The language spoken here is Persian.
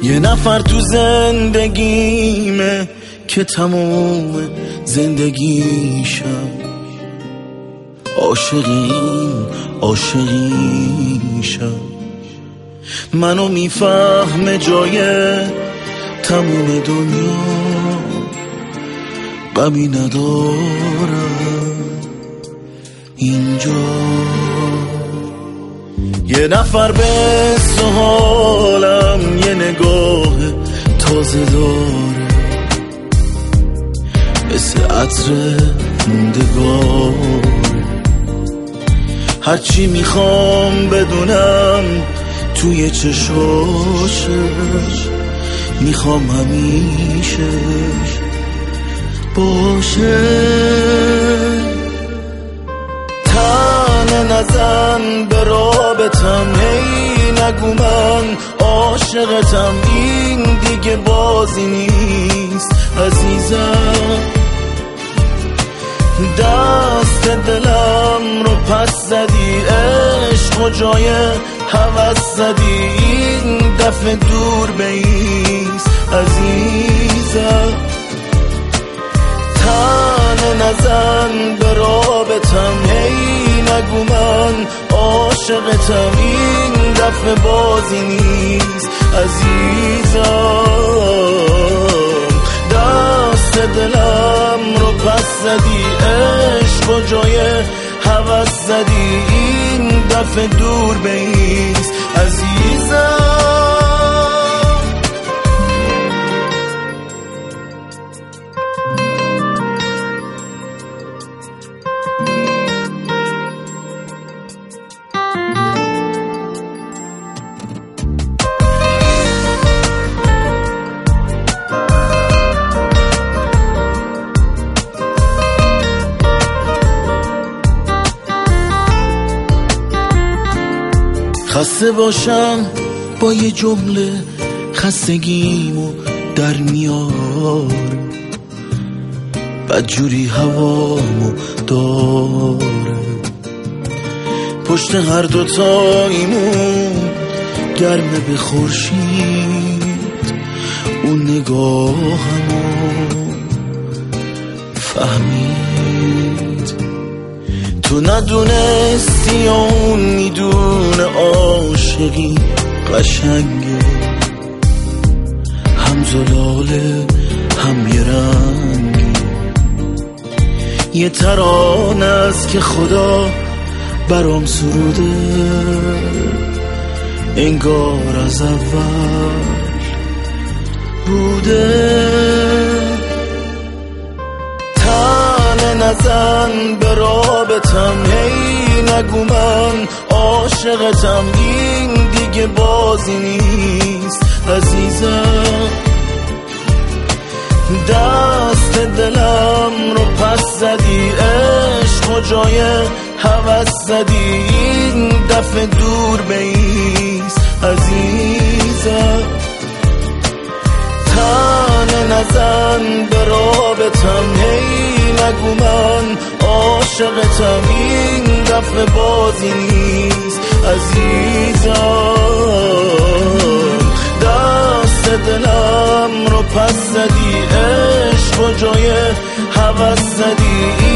یه نفر تو زندگیمه که تموم زندگیشم عاشقیشم منو میفهمه جای تموم دنیا غمی ندارم اینجا. یه نفر به سوالم یه نگاه تازه داره مثل عطر موندگار. هرچی میخوام بدونم توی چشاشش میخوام همیشه باشه. تن نزن به رابطم هی نگو من عاشقتم این دیگه بازی نیست عزیزم. دست دلم رو پس زدی عشق و جای هوس زدی این دفعه دور بیست عزیزم. تن نزن به رابطم هی نگو من عاشقتم این دفعه بازی نیست عزیزم. دست دلم رو پس زدی عشق و جای هوس زدی این دفعه دور بیست عزیزم. خسته باشم با یه جمله خستگیمو در میار بدجوری هوامو داره پشت هر دوتاییمون گرمه به خورشید اون نگاهمو فهمید. تو ندونستی اون میدونه عاشقی قشنگه هم زلاله هم یه رنگی یه ترانه است که خدا برام سروده انگار از اول بوده. نزن به رابطم هی نگو من عاشقتم این دیگه بازی نیست عزیزم. دست دلم رو پس زدی عشق و جای هوس زدی این دفعه دور بیست عزیزم. تن نزن به رابطم هی نگو من عاشقتم این دفعه بازی نیست عزیزم. دست دلم رو پس زدی عشق و جای هوس زدی